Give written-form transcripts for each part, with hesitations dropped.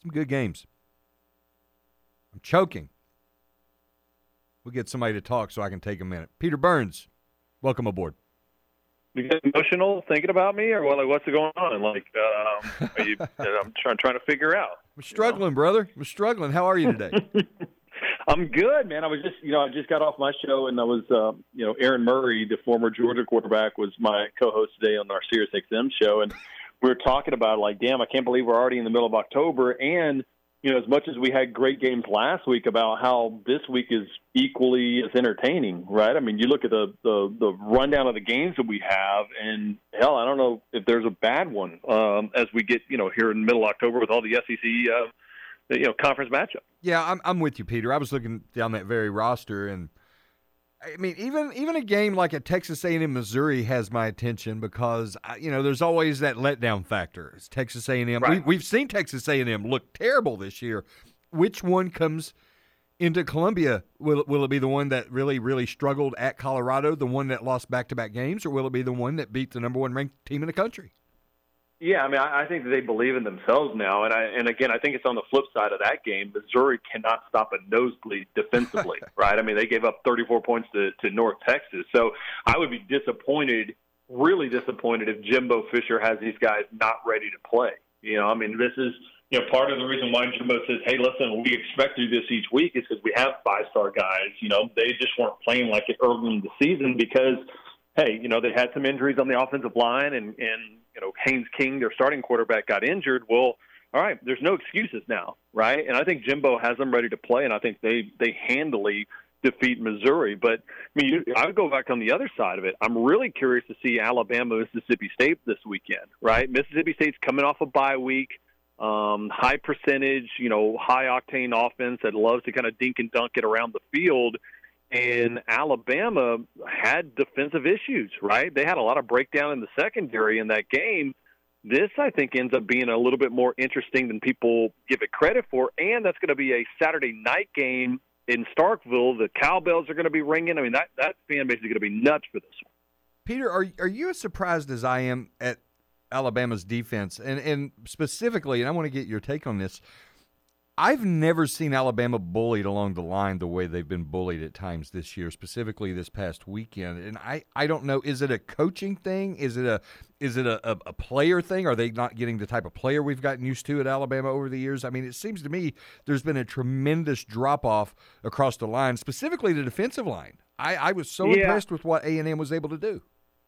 Some good games. I'm choking. We'll get somebody to talk so I can take a minute. Peter Burns, welcome aboard. You get emotional thinking about me, or what's going on? Are you, I'm trying to figure out. I'm struggling, brother. I'm struggling. How are you today? I'm good, man. I was just, I just got off my show, and I was, Aaron Murray, the former Georgia quarterback, was my co-host today on our SiriusXM show, and we were talking about damn, I can't believe we're already in the middle of October, and as much as we had great games last week, about how this week is equally as entertaining, right? I mean, you look at the rundown of the games that we have, and hell, I don't know if there's a bad one as we get, here in the middle of October with all the SEC, conference matchup. Yeah, I'm with you, Peter. I was looking down that very roster, and I mean, even a game like a Texas A&M Missouri has my attention because there's always that letdown factor. It's Texas A&M. Right. We've seen Texas A&M look terrible this year. Which one comes into Columbia? Will it be the one that really, really struggled at Colorado, the one that lost back-to-back games, or will it be the one that beat the number one ranked team in the country? Yeah, I mean, I think that they believe in themselves now, and again, I think it's on the flip side of that game. Missouri cannot stop a nosebleed defensively, right? I mean, they gave up 34 points to North Texas, so I would be disappointed, really disappointed, if Jimbo Fisher has these guys not ready to play. I mean, this is part of the reason why Jimbo says, "Hey, listen, we expect to do this each week," is because we have five-star guys. They just weren't playing like it early in the season because, hey, they had some injuries on the offensive line, and Haynes King, their starting quarterback, got injured. Well, all right, there's no excuses now, right? And I think Jimbo has them ready to play, and I think they handily defeat Missouri. But, I mean, I would go back on the other side of it. I'm really curious to see Alabama, Mississippi State this weekend, right? Mississippi State's coming off a bye week, high percentage, high-octane offense that loves to kind of dink and dunk it around the field. And Alabama had defensive issues, right? They had a lot of breakdown in the secondary in that game. This, I think, ends up being a little bit more interesting than people give it credit for. And that's going to be a Saturday night game in Starkville. The cowbells are going to be ringing. I mean, that fan base is going to be nuts for this one. Peter, are you as surprised as I am at Alabama's defense? And specifically, and I want to get your take on this, I've never seen Alabama bullied along the line the way they've been bullied at times this year, specifically this past weekend. And I don't know, is it a coaching thing? Is it a player thing? Are they not getting the type of player we've gotten used to at Alabama over the years? I mean, it seems to me there's been a tremendous drop-off across the line, specifically the defensive line. I was so impressed with what A&M was able to do.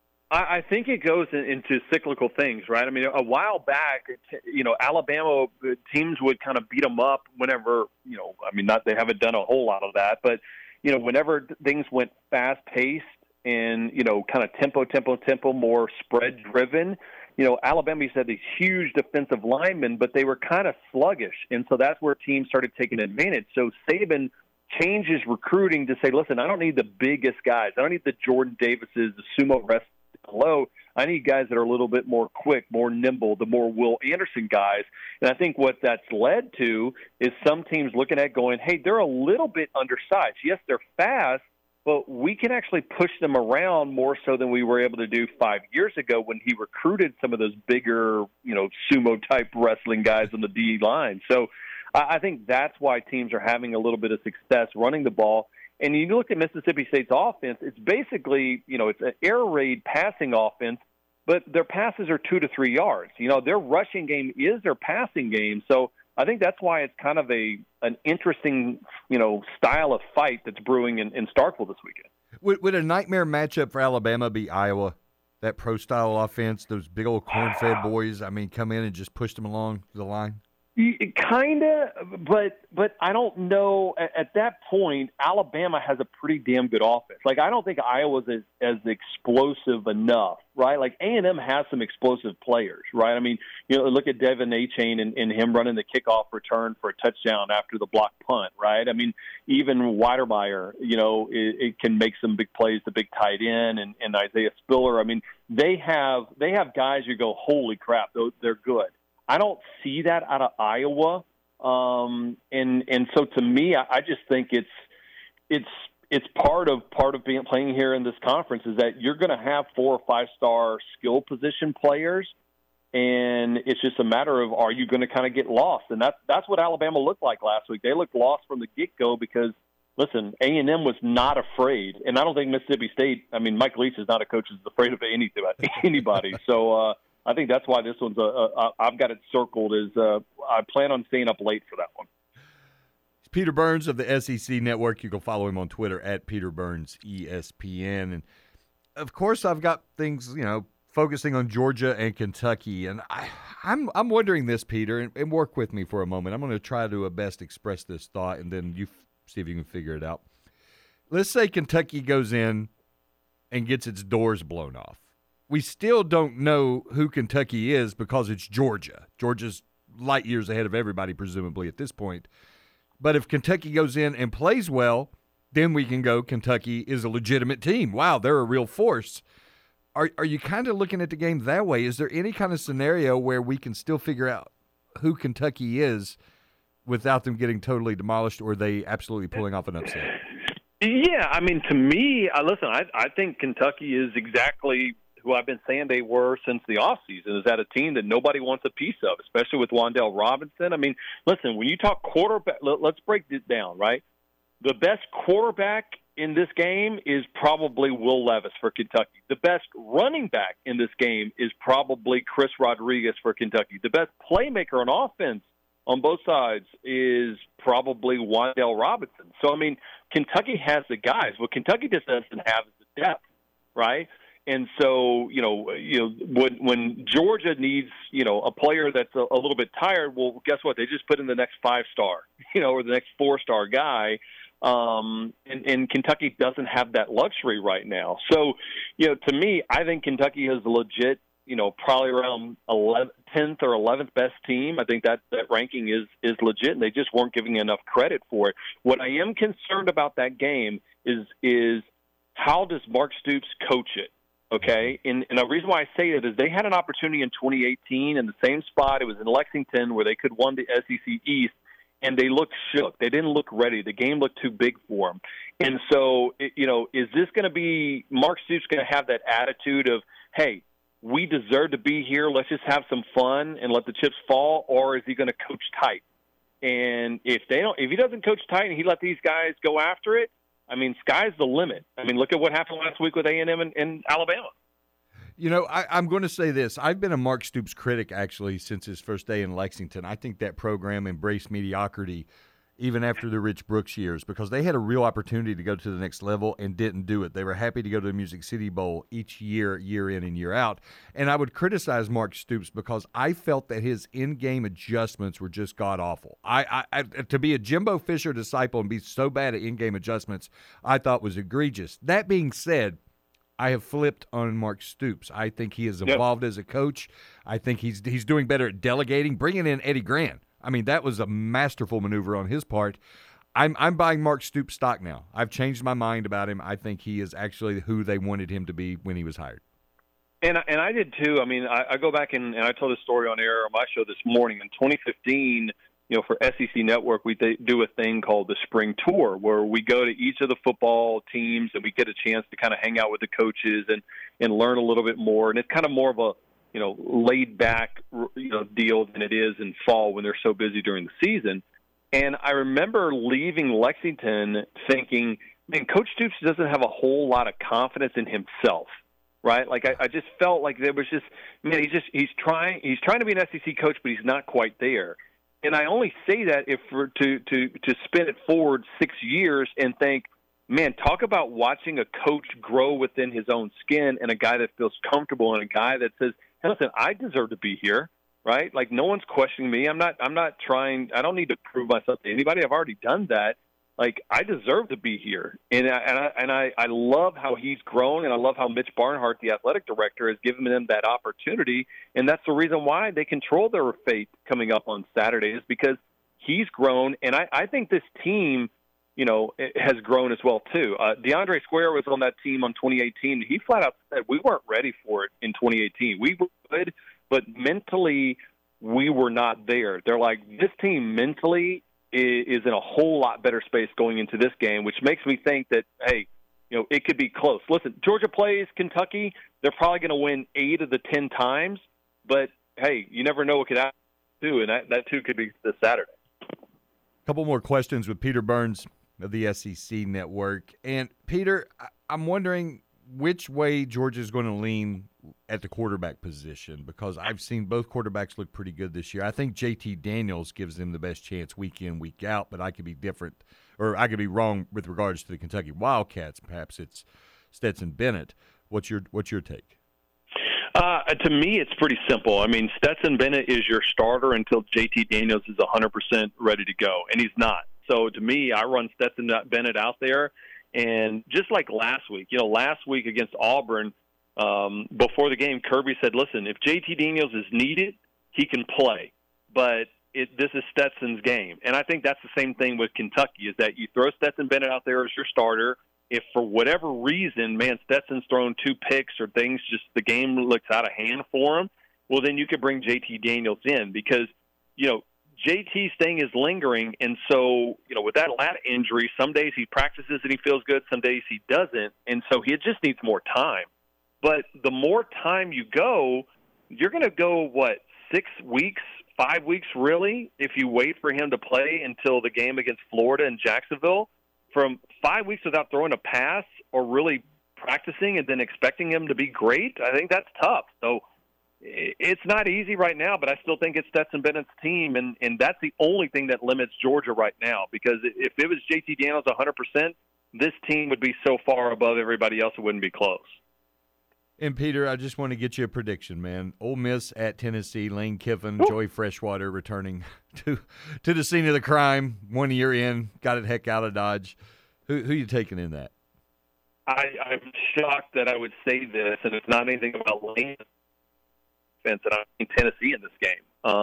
I think it goes into cyclical things, right? I mean, a while back, Alabama teams would kind of beat them up whenever, they haven't done a whole lot of that, but, whenever things went fast-paced and, kind of tempo, more spread-driven, Alabama used to have these huge defensive linemen, but they were kind of sluggish, and so that's where teams started taking advantage. So Saban changes recruiting to say, listen, I don't need the biggest guys. I don't need the Jordan Davises, the sumo wrestlers. Hello, I need guys that are a little bit more quick, more nimble, the more Will Anderson guys. And I think what that's led to is some teams looking at going, hey, they're a little bit undersized. Yes, they're fast, but we can actually push them around more so than we were able to do 5 years ago when he recruited some of those bigger, sumo-type wrestling guys on the D line. So I think that's why teams are having a little bit of success running the ball. And you look at Mississippi State's offense, it's basically, it's an air raid passing offense, but their passes are 2 to 3 yards. Their rushing game is their passing game. So I think that's why it's kind of an interesting, style of fight that's brewing in Starkville this weekend. Would a nightmare matchup for Alabama be Iowa? That pro-style offense, those big old corn-fed boys, come in and just push them along the line? Kind of, but I don't know. At that point, Alabama has a pretty damn good offense. I don't think Iowa's as explosive enough, right? A&M has some explosive players, right? I mean, look at Devin Achane and him running the kickoff return for a touchdown after the block punt, right? I mean, even Weidermeyer, it can make some big plays, the big tight end, and Isaiah Spiller. I mean, they have guys you go, holy crap, they're good. I don't see that out of Iowa, and so to me, I just think it's part of playing here in this conference is that you're going to have 4 or 5 star skill position players, and it's just a matter of, are you going to kind of get lost? And that's what Alabama looked like last week. They looked lost from the get-go because, listen, A&M was not afraid. And I don't think Mississippi State, I mean, Mike Leach is not a coach who's afraid of anybody. So I think that's why this one's I've got it circled as I plan on staying up late for that one. Peter Burns of the SEC Network. You can follow him on Twitter at Peter Burns ESPN. And, of course, I've got things, focusing on Georgia and Kentucky. And I'm wondering this, Peter, and work with me for a moment. I'm going to try to best express this thought, and then you see if you can figure it out. Let's say Kentucky goes in and gets its doors blown off. We still don't know who Kentucky is because it's Georgia. Georgia's light years ahead of everybody, presumably, at this point. But if Kentucky goes in and plays well, then we can go, Kentucky is a legitimate team. Wow, they're a real force. Are you kind of looking at the game that way? Is there any kind of scenario where we can still figure out who Kentucky is without them getting totally demolished, or are they absolutely pulling off an upset? Yeah, I mean, to me, listen, I think Kentucky is exactly who I've been saying they were since the offseason, is that a team that nobody wants a piece of, especially with Wan'Dale Robinson. I mean, listen, when you talk quarterback, let's break this down, right? The best quarterback in this game is probably Will Levis for Kentucky. The best running back in this game is probably Chris Rodriguez for Kentucky. The best playmaker on offense on both sides is probably Wan'Dale Robinson. So, I mean, Kentucky has the guys. What Kentucky just doesn't have is the depth, right? And so, when Georgia needs, a player that's a little bit tired, well, guess what? They just put in the next 5-star, or the next 4-star guy. And Kentucky doesn't have that luxury right now. So, to me, I think Kentucky is a legit, probably around 10th or 11th best team. I think that ranking is legit, and they just weren't giving enough credit for it. What I am concerned about that game is how does Mark Stoops coach it? Okay, and the reason why I say it is they had an opportunity in 2018 in the same spot. It was in Lexington where they could won the SEC East, and they looked shook. They didn't look ready. The game looked too big for them. And so, is this going to be Mark Stoops going to have that attitude of, hey, we deserve to be here, let's just have some fun and let the chips fall, or is he going to coach tight? And if he doesn't coach tight and he let these guys go after it, I mean, sky's the limit. I mean, look at what happened last week with A&M and Alabama. I'm going to say this. I've been a Mark Stoops critic, actually, since his first day in Lexington. I think that program embraced mediocrity even after the Rich Brooks years because they had a real opportunity to go to the next level and didn't do it. They were happy to go to the Music City Bowl each year, year in and year out. And I would criticize Mark Stoops because I felt that his in-game adjustments were just god-awful. I to be a Jimbo Fisher disciple and be so bad at in-game adjustments, I thought was egregious. That being said, I have flipped on Mark Stoops. I think he has evolved as a coach. I think he's doing better at delegating, bringing in Eddie Grant. I mean, that was a masterful maneuver on his part. I'm buying Mark Stoops stock now. I've changed my mind about him. I think he is actually who they wanted him to be when he was hired. And I did too. I mean, I go back and I told this story on air on my show this morning. In 2015, for SEC Network, we do a thing called the Spring Tour, where we go to each of the football teams and we get a chance to kind of hang out with the coaches and learn a little bit more. And it's kind of more of a laid back, deal than it is in fall when they're so busy during the season. And I remember leaving Lexington thinking, man, Coach Stoops doesn't have a whole lot of confidence in himself, right? Like I just felt like there was just, man, he's trying to be an SEC coach, but he's not quite there. And I only say that to spin it forward 6 years and think, man, talk about watching a coach grow within his own skin and a guy that feels comfortable and a guy that says, hey, listen, I deserve to be here, right? Like no one's questioning me. I'm not trying. I don't need to prove myself to anybody. I've already done that. Like I deserve to be here, and I love how he's grown, and I love how Mitch Barnhart, the athletic director, has given them that opportunity, and that's the reason why they control their fate coming up on Saturday is because he's grown, and I think this team, it has grown as well too. DeAndre Square was on that team on 2018. He flat out said we weren't ready for it in 2018. We were good, but mentally we were not there. They're like, this team mentally is in a whole lot better space going into this game, which makes me think that, hey, it could be close. Listen, Georgia plays Kentucky. They're probably going to win 8 of the 10 times, but hey, you never know what could happen too, and that too could be this Saturday. A couple more questions with Peter Burns of the SEC Network. And, Peter, I'm wondering which way Georgia's going to lean at the quarterback position, because I've seen both quarterbacks look pretty good this year. I think JT Daniels gives them the best chance week in, week out, but I could be different, or I could be wrong with regards to the Kentucky Wildcats. Perhaps it's Stetson Bennett. What's your take? To me, it's pretty simple. I mean, Stetson Bennett is your starter until JT Daniels is 100% ready to go, and he's not. So to me, I run Stetson Bennett out there, and just like last week, last week against Auburn, before the game, Kirby said, listen, if JT Daniels is needed, he can play, but this is Stetson's game. And I think that's the same thing with Kentucky, is that you throw Stetson Bennett out there as your starter. If for whatever reason, Stetson's thrown 2 picks or things, just the game looks out of hand for him, well, then you could bring JT Daniels in, because, JT's thing is lingering. And so, with that lat injury, some days he practices and he feels good, some days he doesn't. And so he just needs more time. But the more time you go, you're going to go, 6 weeks, 5 weeks really, if you wait for him to play until the game against Florida and Jacksonville. From 5 weeks without throwing a pass or really practicing and then expecting him to be great, I think that's tough. So it's not easy right now, but I still think it's Stetson Bennett's team, and that's the only thing that limits Georgia right now, because if it was JT Daniels 100%, this team would be so far above everybody else it wouldn't be close. And, Peter, I just want to get you a prediction, man. Ole Miss at Tennessee, Lane Kiffin, Joey Freshwater returning to the scene of the crime 1 year in, got it heck out of Dodge. Who you taking in that? I'm shocked that I would say this, and it's not anything about Lane defense, and I think Tennessee in this game.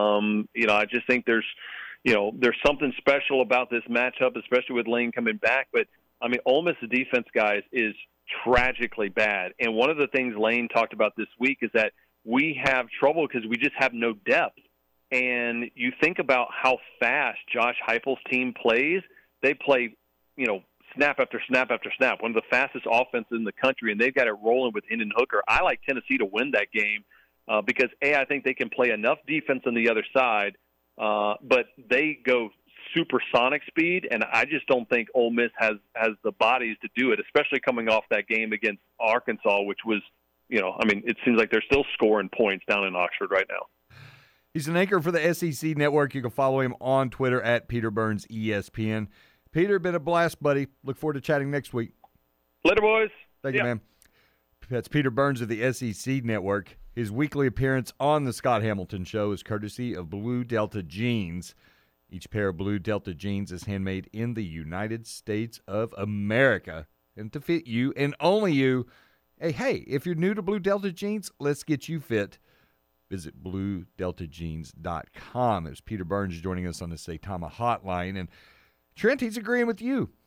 I just think there's something special about this matchup, especially with Lane coming back. But, Ole Miss's defense, guys, is tragically bad. And one of the things Lane talked about this week is that we have trouble because we just have no depth. And you think about how fast Josh Heupel's team plays. They play, snap after snap after snap, one of the fastest offenses in the country, and they've got it rolling with Hendon Hooker. I like Tennessee to win that game because, I think they can play enough defense on the other side, but they go supersonic speed, and I just don't think Ole Miss has the bodies to do it, especially coming off that game against Arkansas, which was, it seems like they're still scoring points down in Oxford right now. He's an anchor for the SEC Network. You can follow him on Twitter at Peter Burns ESPN. Peter, been a blast, buddy. Look forward to chatting next week. Later, boys. Thank you, man. That's Peter Burns of the SEC Network. His weekly appearance on the Scott Hamilton Show is courtesy of Blue Delta Jeans. Each pair of Blue Delta jeans is handmade in the United States of America and to fit you and only you. Hey, if you're new to Blue Delta Jeans, let's get you fit. Visit BlueDeltaJeans.com. There's Peter Burns joining us on the Saitama Hotline. And Trent, he's agreeing with you.